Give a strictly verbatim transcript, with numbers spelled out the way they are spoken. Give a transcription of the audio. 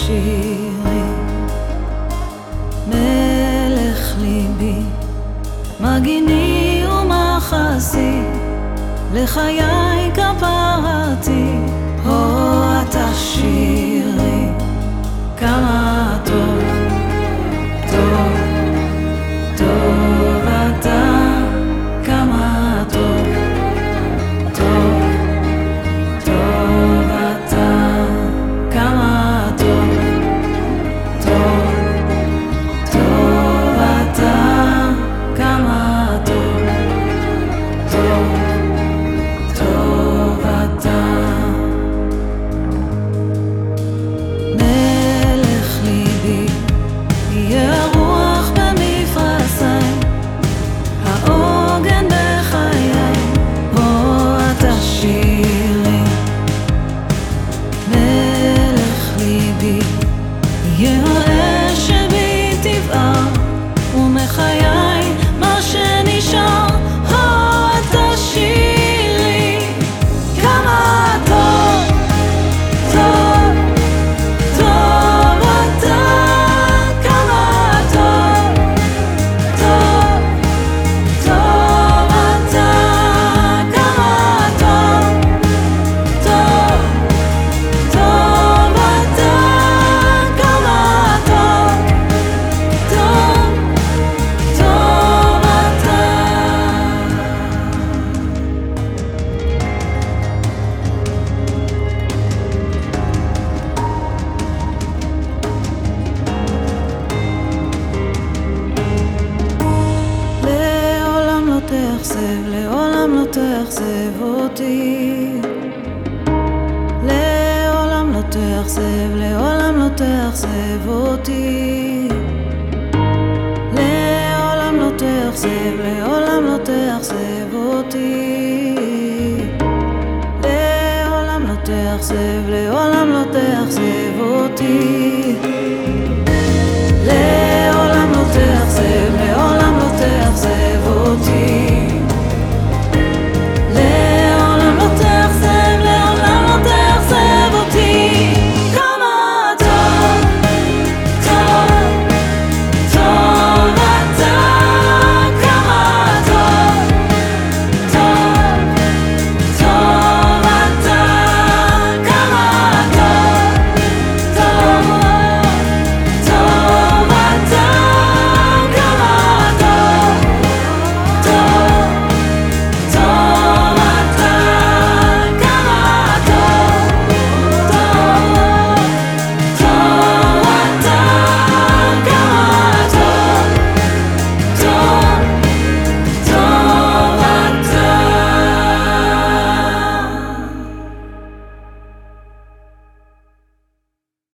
תשאירי, מלך ליבי, מגיני ומחסי, לחיי כפרתי. או תשאירי, כמה טוב, טוב, טוב אתה, כמה טוב, טוב, טוב אתה, כמה טוב, טוב, טוב אתה, כמה טוב, טוב, טוב אתה. מלך ליבי, יהיה רוח במפרשיי, העוגן בחיי. או תשאירי, מלך ליבי, יהיה האש שבי תבער, ומחיי מה שנשאר. או תשאירי, כמה טוב, טוב, טוב אתה, כמה טוב, טוב, טוב אתה, כמה טוב, טוב, טוב אתה, כמה טוב, טוב, טוב אתה. לעולם לא תאכזב, לעולם לא תאכזב אותי. לעולם לא תאכזב, לעולם לא תאכזב אותי. לעולם לא תאכזב, לעולם לא תאכזב אותי. לעולם לא תאכזב, לעולם לא תאכזב